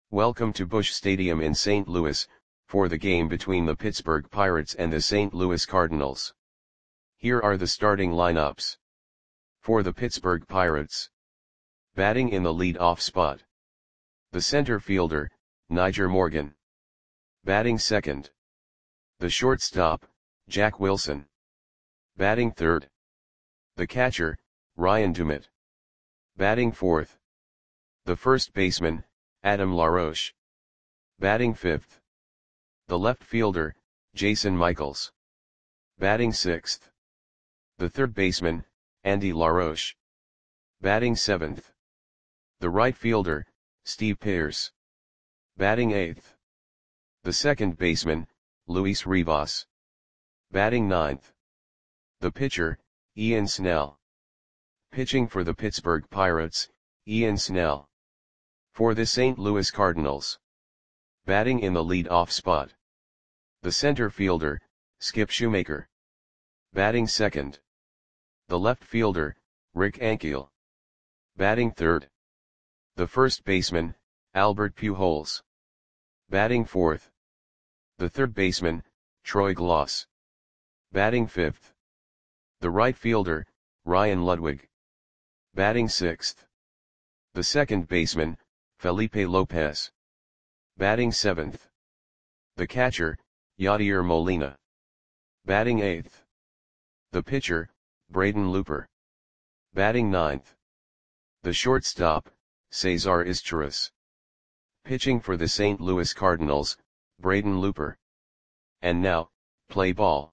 Welcome to Busch Stadium in St. Louis, for the game between the Pittsburgh Pirates and the St. Louis Cardinals. Here are the starting lineups. For the Pittsburgh Pirates. Batting in the lead-off spot. The center fielder, Nyjer Morgan. Batting second. The shortstop, Jack Wilson. Batting third. The catcher, Ryan Doumit. Batting fourth. The first baseman, Adam LaRoche. Batting fifth. The left fielder, Jason Michaels. Batting sixth. The third baseman, Andy LaRoche. Batting seventh. The right fielder, Steve Pearce. Batting eighth. The second baseman, Luis Rivas. Batting ninth. The pitcher, Ian Snell. Pitching for the Pittsburgh Pirates, Ian Snell. For the St. Louis Cardinals. Batting in the lead-off spot. The center fielder, Skip Shoemaker. Batting second. The left fielder, Rick Ankiel. Batting third. The first baseman, Albert Pujols. Batting fourth. The third baseman, Troy Glaus. Batting fifth. The right fielder, Ryan Ludwig. Batting sixth. The second baseman, Felipe Lopez. Batting seventh. The catcher, Yadier Molina. Batting eighth. The pitcher, Braden Looper. Batting ninth. The shortstop, Cesar Izturis. Pitching for the St. Louis Cardinals, Braden Looper. And now, play ball.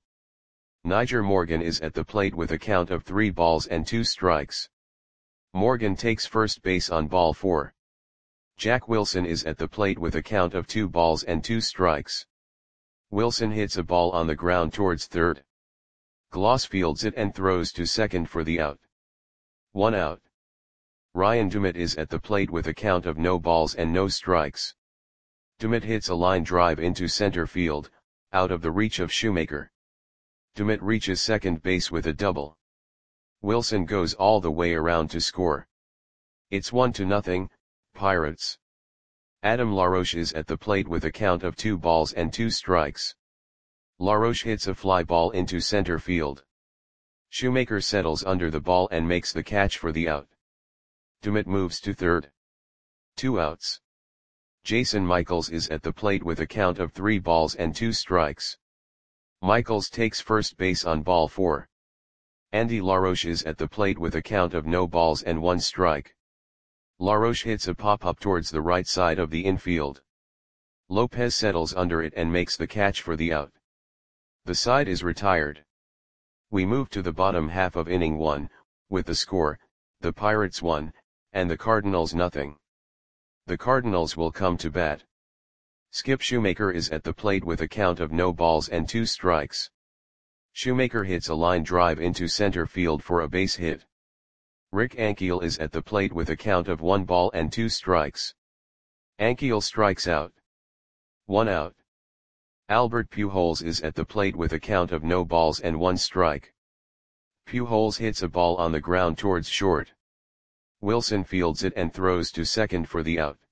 Nyjer Morgan is at the plate with a count of 3 balls and 2 strikes. Morgan takes first base on ball 4. Jack Wilson is at the plate with a count of 2 balls and 2 strikes. Wilson hits a ball on the ground towards third. Glaus fields it and throws to second for the out. 1 out. Ryan Doumit is at the plate with a count of no balls and no strikes. Doumit hits a line drive into center field, out of the reach of Shoemaker. Doumit reaches second base with a double. Wilson goes all the way around to score. It's 1-0, Pirates. Adam LaRoche is at the plate with a count of 2 balls and 2 strikes. LaRoche hits a fly ball into center field. Shoemaker settles under the ball and makes the catch for the out. Doumit moves to third. 2 outs. Jason Michaels is at the plate with a count of 3 balls and 2 strikes. Michaels takes first base on ball 4. Andy LaRoche is at the plate with a count of no balls and 1 strike. LaRoche hits a pop-up towards the right side of the infield. Lopez settles under it and makes the catch for the out. The side is retired. We move to the bottom half of inning 1, with the score, the Pirates 1, and the Cardinals nothing. The Cardinals will come to bat. Skip Shoemaker is at the plate with a count of no balls and 2 strikes. Shoemaker hits a line drive into center field for a base hit. Rick Ankiel is at the plate with a count of 1 ball and 2 strikes. Ankiel strikes out. 1 out. Albert Pujols is at the plate with a count of no balls and 1 strike. Pujols hits a ball on the ground towards short. Wilson fields it and throws to second for the out.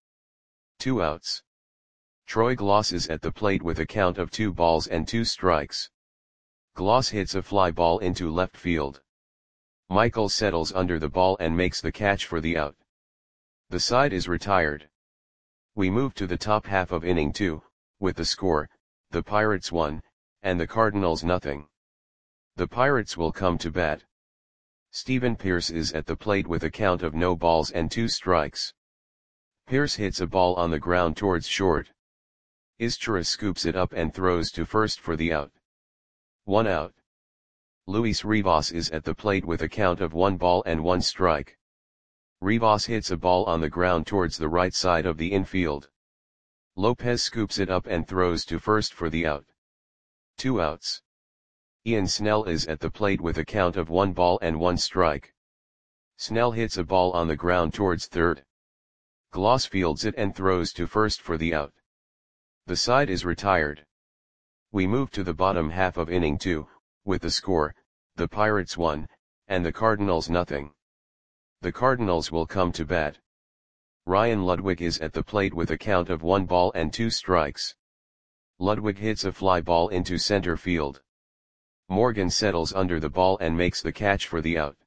2 outs. Troy Glaus is at the plate with a count of 2 balls and 2 strikes. Glaus hits a fly ball into left field. Michaels settles under the ball and makes the catch for the out. The side is retired. We move to the top half of inning 2, with the score, the Pirates 1, and the Cardinals nothing. The Pirates will come to bat. Steven Pearce is at the plate with a count of no balls and 2 strikes. Pearce hits a ball on the ground towards short. Izturis scoops it up and throws to first for the out. 1 out. Luis Rivas is at the plate with a count of 1 ball and 1 strike. Rivas hits a ball on the ground towards the right side of the infield. Lopez scoops it up and throws to first for the out. 2 outs. Ian Snell is at the plate with a count of 1 ball and 1 strike. Snell hits a ball on the ground towards third. Glaus fields it and throws to first for the out. The side is retired. We move to the bottom half of inning 2, with the score, the Pirates 1, and the Cardinals nothing. The Cardinals will come to bat. Ryan Ludwig is at the plate with a count of 1 ball and 2 strikes. Ludwig hits a fly ball into center field. Morgan settles under the ball and makes the catch for the out.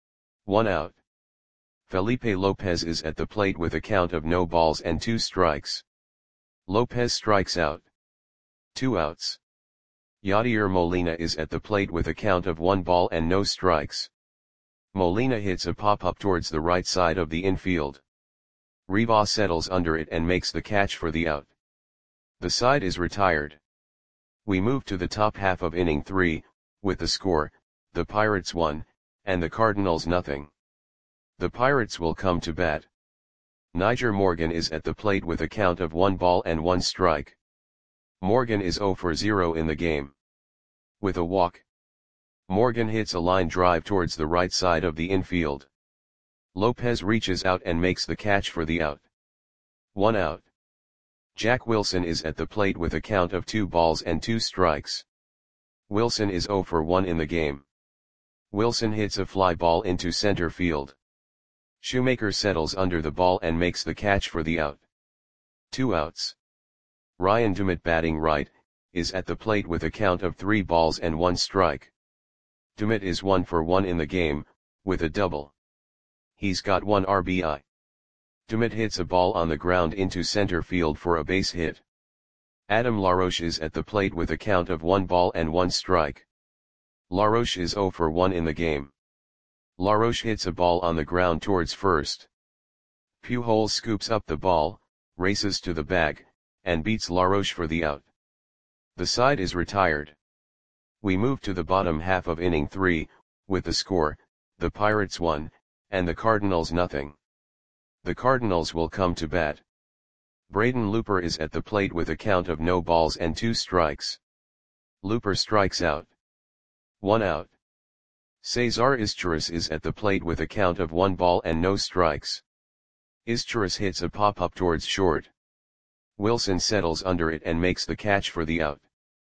1 out. Felipe Lopez is at the plate with a count of no balls and 2 strikes. Lopez strikes out. 2 outs. Yadier Molina is at the plate with a count of 1 ball and no strikes. Molina hits a pop-up towards the right side of the infield. Rivas settles under it and makes the catch for the out. The side is retired. We move to the top half of inning 3, with the score, the Pirates 1, and the Cardinals nothing. The Pirates will come to bat. Nyjer Morgan is at the plate with a count of 1 ball and 1 strike. Morgan is 0 for 0 in the game. With a walk, Morgan hits a line drive towards the right side of the infield. Lopez reaches out and makes the catch for the out. 1 out. Jack Wilson is at the plate with a count of 2 balls and 2 strikes. Wilson is 0 for 1 in the game. Wilson hits a fly ball into center field. Shoemaker settles under the ball and makes the catch for the out. 2 outs. Ryan Dumit, batting right, is at the plate with a count of 3 balls and 1 strike. Dumit is 1 for 1 in the game, with a double. He's got 1 RBI. Dumit hits a ball on the ground into center field for a base hit. Adam LaRoche is at the plate with a count of 1 ball and 1 strike. LaRoche is 0 for 1 in the game. LaRoche hits a ball on the ground towards first. Pujols scoops up the ball, races to the bag, and beats LaRoche for the out. The side is retired. We move to the bottom half of inning 3, with the score, the Pirates 1, and the Cardinals nothing. The Cardinals will come to bat. Braden Looper is at the plate with a count of no balls and 2 strikes. Looper strikes out. 1 out. Cesar Izturis is at the plate with a count of 1 ball and no strikes. Izturis hits a pop-up towards short. Wilson settles under it and makes the catch for the out.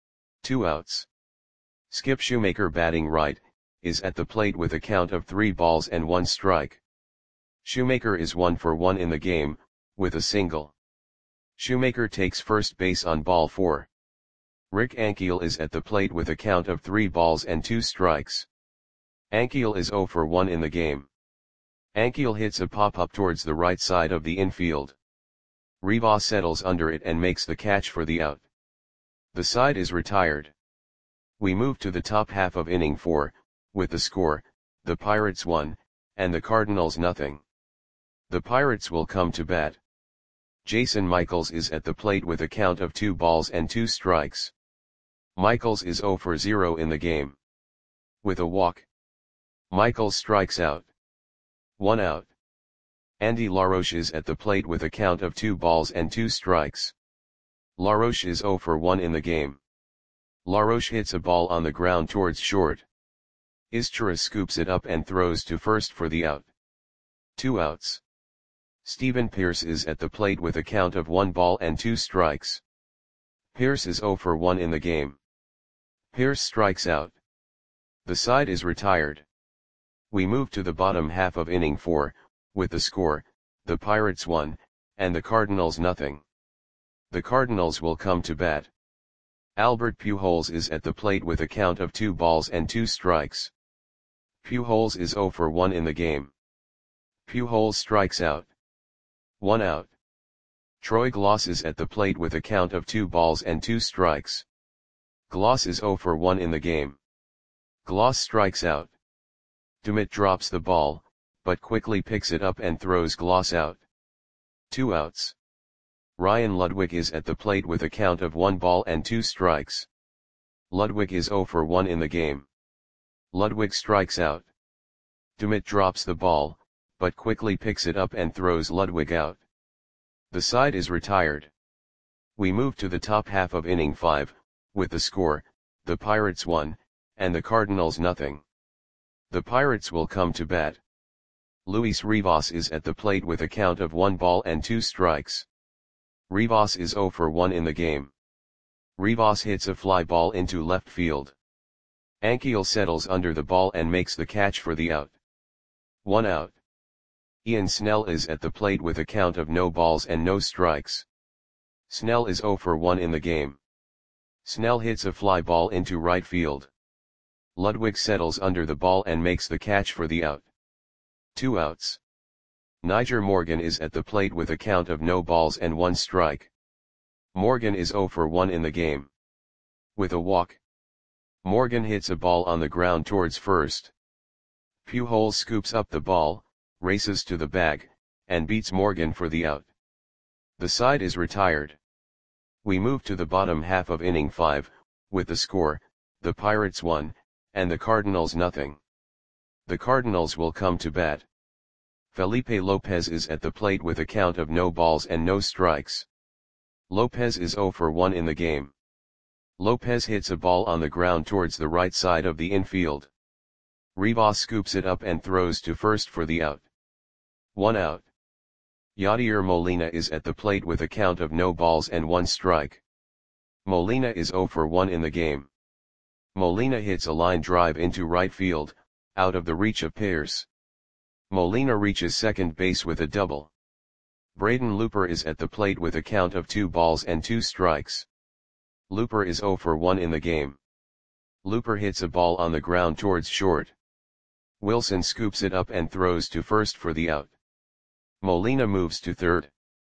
2 outs. Skip Shoemaker, batting right, is at the plate with a count of 3 balls and 1 strike. Shoemaker is 1 for 1 in the game, with a single. Shoemaker takes first base on ball 4. Rick Ankiel is at the plate with a count of 3 balls and 2 strikes. Ankiel is 0 for 1 in the game. Ankiel hits a pop-up towards the right side of the infield. Rivas settles under it and makes the catch for the out. The side is retired. We move to the top half of inning 4, with the score, the Pirates 1, and the Cardinals nothing. The Pirates will come to bat. Jason Michaels is at the plate with a count of 2 balls and 2 strikes. Michaels is 0 for 0 in the game. With a walk, Michaels strikes out. 1 out. Andy LaRoche is at the plate with a count of 2 balls and 2 strikes. LaRoche is 0 for 1 in the game. LaRoche hits a ball on the ground towards short. Izturis scoops it up and throws to first for the out. 2 outs. Stephen Pierce is at the plate with a count of 1 ball and 2 strikes. Pierce is 0 for 1 in the game. Pierce strikes out. The side is retired. We move to the bottom half of inning 4, with the score, the Pirates 1, and the Cardinals nothing. The Cardinals will come to bat. Albert Pujols is at the plate with a count of 2 balls and 2 strikes. Pujols is 0 for 1 in the game. Pujols strikes out. 1 out. Troy Glaus is at the plate with a count of 2 balls and 2 strikes. Glaus is 0 for 1 in the game. Glaus strikes out. Dumit drops the ball, but quickly picks it up and throws Glaus out. 2 outs. Ryan Ludwig is at the plate with a count of 1 ball and 2 strikes. Ludwig is 0 for 1 in the game. Ludwig strikes out. Dumit drops the ball, but quickly picks it up and throws Ludwig out. The side is retired. We move to the top half of inning 5, with the score, the Pirates 1, and the Cardinals nothing. The Pirates will come to bat. Luis Rivas is at the plate with a count of 1 ball and 2 strikes. Rivas is 0 for 1 in the game. Rivas hits a fly ball into left field. Ankiel settles under the ball and makes the catch for the out. 1 out. Ian Snell is at the plate with a count of no balls and no strikes. Snell is 0 for 1 in the game. Snell hits a fly ball into right field. Ludwig settles under the ball and makes the catch for the out. 2 outs. Nyjer Morgan is at the plate with a count of no balls and 1 strike. Morgan is 0 for 1 in the game. With a walk, Morgan hits a ball on the ground towards first. Pujols scoops up the ball, races to the bag, and beats Morgan for the out. The side is retired. We move to the bottom half of inning 5, with the score, the Pirates 1, and the Cardinals nothing. The Cardinals will come to bat. Felipe Lopez is at the plate with a count of no balls and no strikes. Lopez is 0 for 1 in the game. Lopez hits a ball on the ground towards the right side of the infield. Rivas scoops it up and throws to first for the out. 1 out. Yadier Molina is at the plate with a count of no balls and 1 strike. Molina is 0 for 1 in the game. Molina hits a line drive into right field, out of the reach of Pearce. Molina reaches second base with a double. Braden Looper is at the plate with a count of 2 balls and 2 strikes. Looper is 0 for 1 in the game. Looper hits a ball on the ground towards short. Wilson scoops it up and throws to first for the out. Molina moves to third.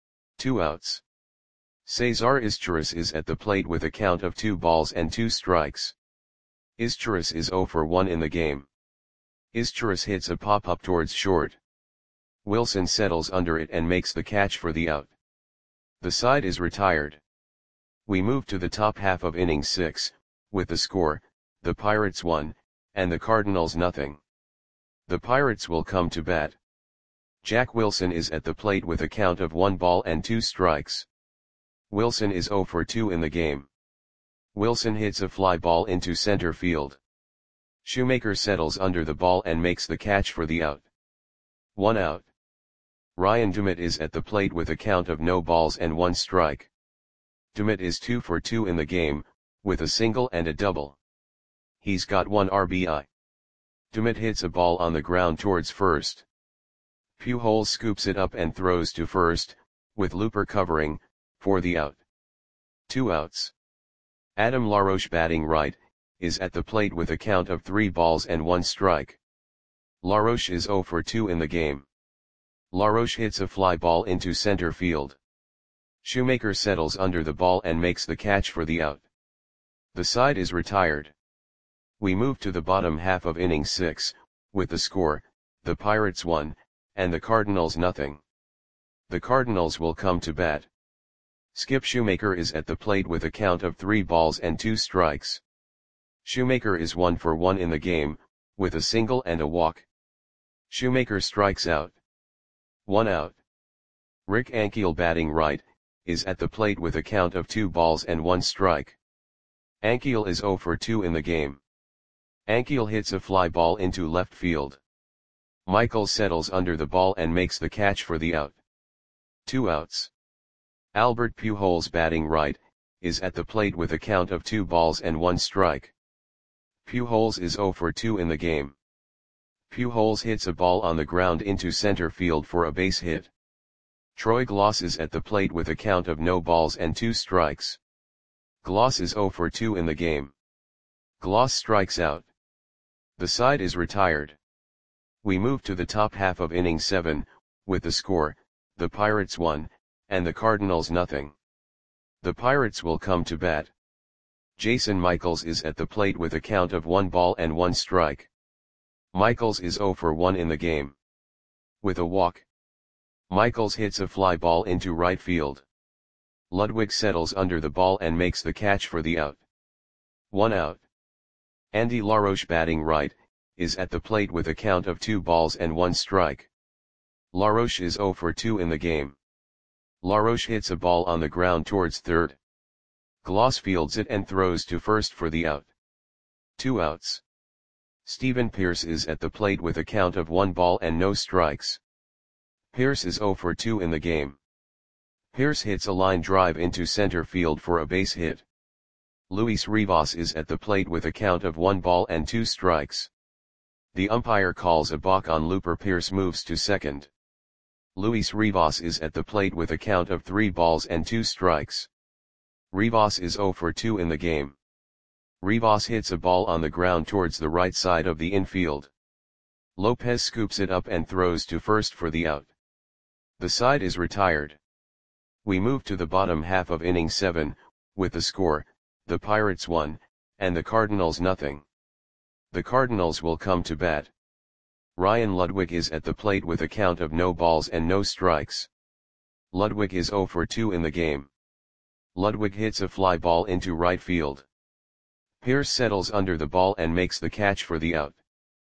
2 outs. Cesar Izturis is at the plate with a count of 2 balls and 2 strikes. Izturis is 0 for 1 in the game. Izturis hits a pop-up towards short. Wilson settles under it and makes the catch for the out. The side is retired. We move to the top half of inning 6, with the score, the Pirates 1, and the Cardinals nothing. The Pirates will come to bat. Jack Wilson is at the plate with a count of 1 ball and 2 strikes. Wilson is 0 for 2 in the game. Wilson hits a fly ball into center field. Shoemaker settles under the ball and makes the catch for the out. 1 out. Ryan Dumit is at the plate with a count of no balls and 1 strike. Dumit is 2 for 2 in the game, with a single and a double. He's got 1 RBI. Dumit hits a ball on the ground towards first. Pujols scoops it up and throws to first, with Looper covering, for the out. 2 outs. Adam LaRoche batting right, is at the plate with a count of 3 balls and 1 strike. LaRoche is 0 for 2 in the game. LaRoche hits a fly ball into center field. Shoemaker settles under the ball and makes the catch for the out. The side is retired. We move to the bottom half of inning 6, with the score, the Pirates 1, and the Cardinals nothing. The Cardinals will come to bat. Skip Shoemaker is at the plate with a count of 3 balls and 2 strikes. Shoemaker is 1 for 1 in the game, with a single and a walk. Shoemaker strikes out. 1 out. Rick Ankiel batting right, is at the plate with a count of 2 balls and 1 strike. Ankiel is 0 for 2 in the game. Ankiel hits a fly ball into left field. Michaels settles under the ball and makes the catch for the out. 2 outs. Albert Pujols batting right, is at the plate with a count of 2 balls and 1 strike. Pujols is 0 for 2 in the game. Pujols hits a ball on the ground into center field for a base hit. Troy Glaus is at the plate with a count of no balls and 2 strikes. Glaus is 0 for 2 in the game. Glaus strikes out. The side is retired. We move to the top half of inning 7, with the score, the Pirates 1, and the Cardinals nothing. The Pirates will come to bat. Jason Michaels is at the plate with a count of 1 ball and 1 strike. Michaels is 0 for 1 in the game. With a walk, Michaels hits a fly ball into right field. Ludwig settles under the ball and makes the catch for the out. 1 out. Andy LaRoche batting right, is at the plate with a count of 2 balls and 1 strike. LaRoche is 0 for 2 in the game. LaRoche hits a ball on the ground towards third. Glaus fields it and throws to first for the out. 2 outs. Stephen Pearce is at the plate with a count of 1 ball and no strikes. Pearce is 0 for 2 in the game. Pearce hits a line drive into center field for a base hit. Luis Rivas is at the plate with a count of 1 ball and 2 strikes. The umpire calls a balk on Looper. Pearce moves to second. Luis Rivas is at the plate with a count of 3 balls and 2 strikes. Rivas is 0 for 2 in the game. Rivas hits a ball on the ground towards the right side of the infield. Lopez scoops it up and throws to first for the out. The side is retired. We move to the bottom half of inning 7, with the score, the Pirates 1, and the Cardinals nothing. The Cardinals will come to bat. Ryan Ludwig is at the plate with a count of no balls and no strikes. Ludwig is 0 for 2 in the game. Ludwig hits a fly ball into right field. Pierce settles under the ball and makes the catch for the out.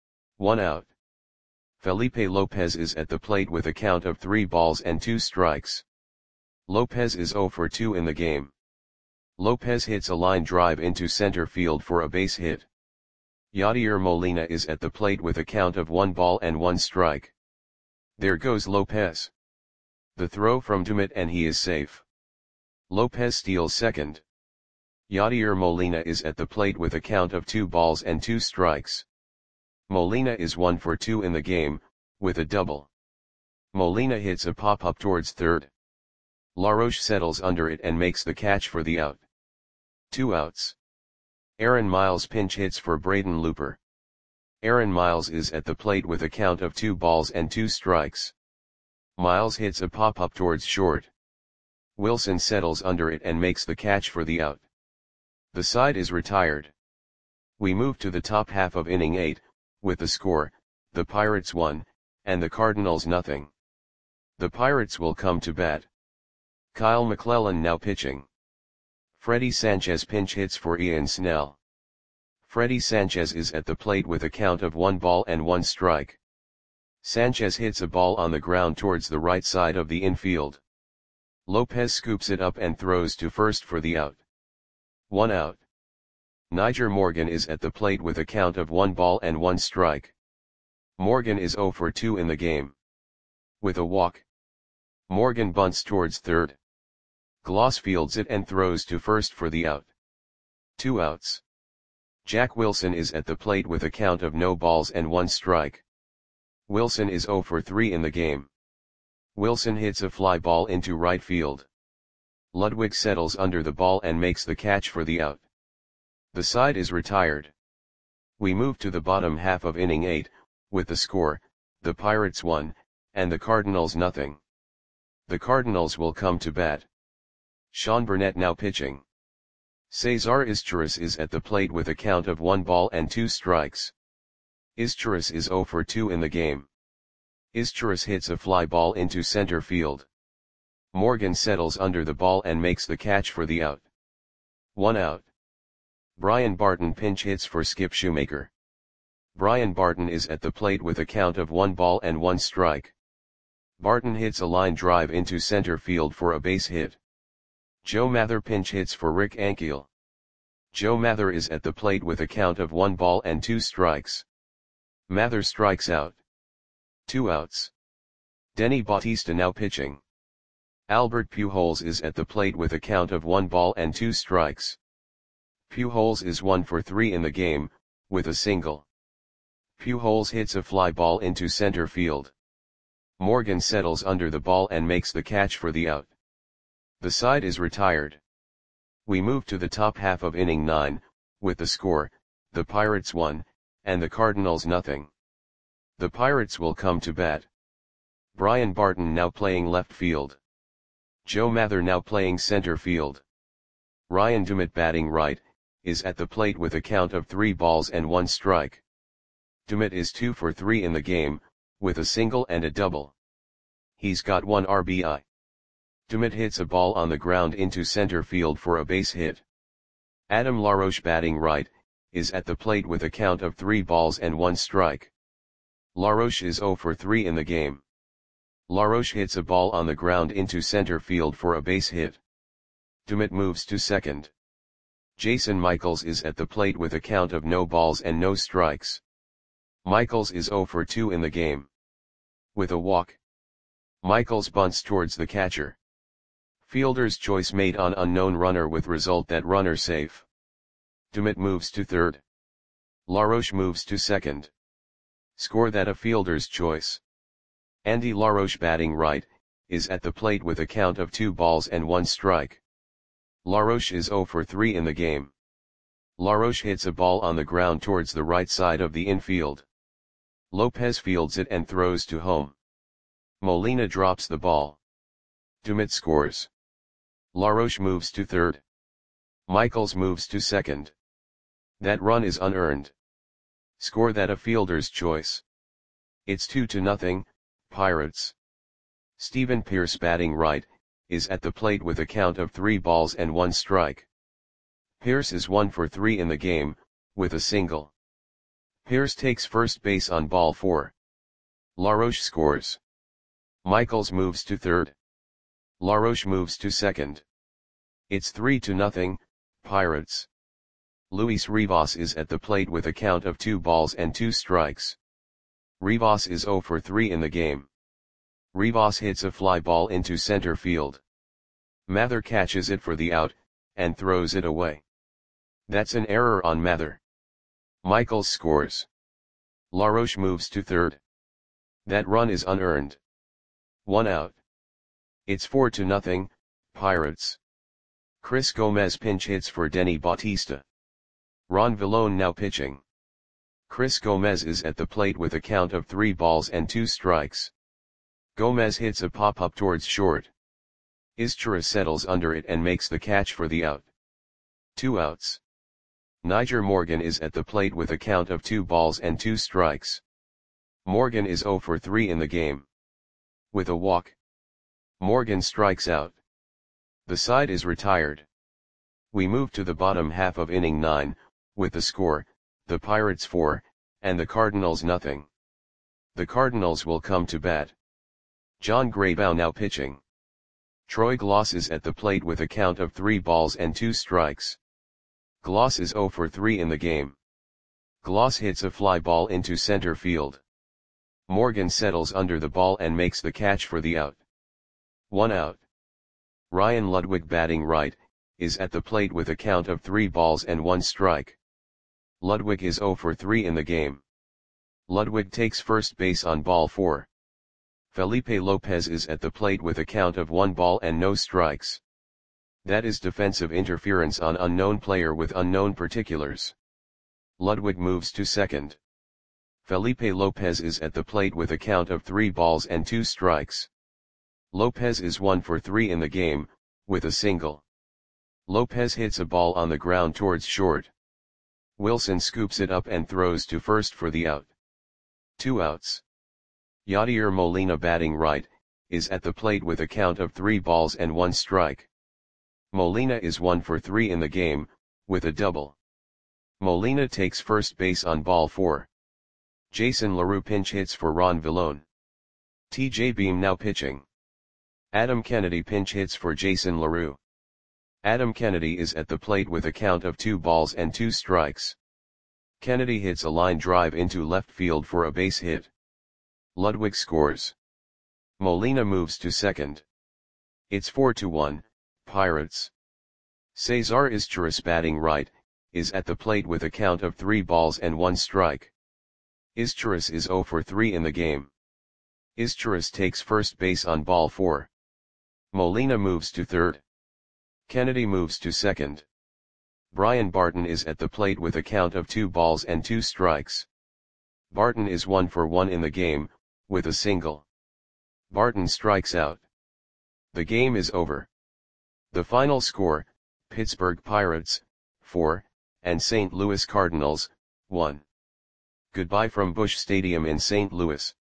1 out. Felipe Lopez is at the plate with a count of 3 balls and 2 strikes. Lopez is 0 for 2 in the game. Lopez hits a line drive into center field for a base hit. Yadier Molina is at the plate with a count of 1 ball and 1 strike. There goes Lopez. The throw from Dumit and he is safe. Lopez steals second. Yadier Molina is at the plate with a count of 2 balls and 2 strikes. Molina is 1 for 2 in the game, with a double. Molina hits a pop-up towards third. LaRoche settles under it and makes the catch for the out. 2 outs. Aaron Miles pinch hits for Braden Looper. Aaron Miles is at the plate with a count of 2 balls and 2 strikes. Miles hits a pop-up towards short. Wilson settles under it and makes the catch for the out. The side is retired. We move to the top half of inning 8, with the score, the Pirates 1, and the Cardinals nothing. The Pirates will come to bat. Kyle McClellan now pitching. Freddie Sanchez pinch hits for Ian Snell. Freddie Sanchez is at the plate with a count of 1 ball and 1 strike. Sanchez hits a ball on the ground towards the right side of the infield. Lopez scoops it up and throws to first for the out. 1 out. Niger Morgan is at the plate with a count of 1 ball and 1 strike. Morgan is 0 for 2 in the game. With a walk. Morgan bunts towards third. Gloss fields it and throws to first for the out. 2 outs. Jack Wilson is at the plate with a count of no balls and 1 strike. Wilson is 0 for 3 in the game. Wilson hits a fly ball into right field. Ludwig settles under the ball and makes the catch for the out. The side is retired. We move to the bottom half of inning 8, with the score, the Pirates 1, and the Cardinals nothing. The Cardinals will come to bat. Sean Burnett now pitching. Cesar Izturis is at the plate with a count of 1 ball and 2 strikes. Izturis is 0 for 2 in the game. Izturis hits a fly ball into center field. Morgan settles under the ball and makes the catch for the out. 1 out. Brian Barton pinch hits for Skip Shoemaker. Brian Barton is at the plate with a count of 1 ball and 1 strike. Barton hits a line drive into center field for a base hit. Joe Mather pinch hits for Rick Ankiel. Joe Mather is at the plate with a count of 1 ball and 2 strikes. Mather strikes out. 2 outs. Denny Bautista now pitching. Albert Pujols is at the plate with a count of 1 ball and 2 strikes. Pujols is 1 for 3 in the game, with a single. Pujols hits a fly ball into center field. Morgan settles under the ball and makes the catch for the out. The side is retired. We move to the top half of inning 9, with the score, the Pirates 1, and the Cardinals nothing. The Pirates will come to bat. Brian Barton now playing left field. Joe Mather now playing center field. Ryan Dumit batting right, is at the plate with a count of 3 balls and 1 strike. Dumit is 2 for 3 in the game, with a single and a double. He's got 1 RBI. Dumit hits a ball on the ground into center field for a base hit. Adam LaRoche batting right, is at the plate with a count of 3 balls and 1 strike. LaRoche is 0 for 3 in the game. LaRoche hits a ball on the ground into center field for a base hit. Dumit moves to second. Jason Michaels is at the plate with a count of no balls and no strikes. Michaels is 0 for 2 in the game. With a walk. Michaels bunts towards the catcher. Fielder's choice made on unknown runner with result that runner safe. Dumit moves to third. LaRoche moves to second. Score that a fielder's choice. Andy LaRoche batting right, is at the plate with a count of 2 balls and 1 strike. LaRoche is 0 for 3 in the game. LaRoche hits a ball on the ground towards the right side of the infield. Lopez fields it and throws to home. Molina drops the ball. Dumit scores. LaRoche moves to third. Michaels moves to second. That run is unearned. Score that a fielder's choice. It's 2-0, Pirates. Stephen Pearce batting right, is at the plate with a count of 3 balls and 1 strike. Pearce is 1 for 3 in the game, with a single. Pearce takes first base on ball 4. LaRoche scores. Michaels moves to third. LaRoche moves to second. It's 3-0, Pirates. Luis Rivas is at the plate with a count of 2 balls and 2 strikes. Rivas is 0 for 3 in the game. Rivas hits a fly ball into center field. Mather catches it for the out, and throws it away. That's an error on Mather. Michaels scores. LaRoche moves to third. That run is unearned. 1 out. It's 4-0, Pirates. Chris Gomez pinch hits for Denny Bautista. Ron Villone now pitching. Chris Gomez is at the plate with a count of 3 balls and 2 strikes. Gomez hits a pop-up towards short. Izturis settles under it and makes the catch for the out. 2 outs. Nyjer Morgan is at the plate with a count of 2 balls and 2 strikes. Morgan is 0 for 3 in the game. With a walk, Morgan strikes out. The side is retired. We move to the bottom half of inning 9, with the score, the Pirates 4, and the Cardinals nothing. The Cardinals will come to bat. John Graybow now pitching. Troy Gloss is at the plate with a count of 3 balls and 2 strikes. Gloss is 0 for 3 in the game. Gloss hits a fly ball into center field. Morgan settles under the ball and makes the catch for the out. 1 out. Ryan Ludwig batting right, is at the plate with a count of 3 balls and 1 strike. Ludwig is 0 for 3 in the game. Ludwig takes first base on ball 4. Felipe Lopez is at the plate with a count of 1 ball and no strikes. That is defensive interference on unknown player with unknown particulars. Ludwig moves to second. Felipe Lopez is at the plate with a count of 3 balls and 2 strikes. Lopez is 1 for 3 in the game, with a single. Lopez hits a ball on the ground towards short. Wilson scoops it up and throws to first for the out. 2 outs. Yadier Molina batting right, is at the plate with a count of 3 balls and 1 strike. Molina is 1 for 3 in the game, with a double. Molina takes first base on ball 4. Jason LaRue pinch hits for Ron Villone. TJ Beam now pitching. Adam Kennedy pinch hits for Jason LaRue. Adam Kennedy is at the plate with a count of 2 balls and 2 strikes. Kennedy hits a line drive into left field for a base hit. Ludwig scores. Molina moves to second. It's 4-1, Pirates. Cesar Izturis batting right, is at the plate with a count of 3 balls and 1 strike. Izturis is 0 for 3 in the game. Izturis takes first base on ball 4. Molina moves to third. Kennedy moves to second. Brian Barton is at the plate with a count of 2 balls and 2 strikes. Barton is 1 for 1 in the game, with a single. Barton strikes out. The game is over. The final score, Pittsburgh Pirates, 4, and St. Louis Cardinals, 1. Goodbye from Busch Stadium in St. Louis.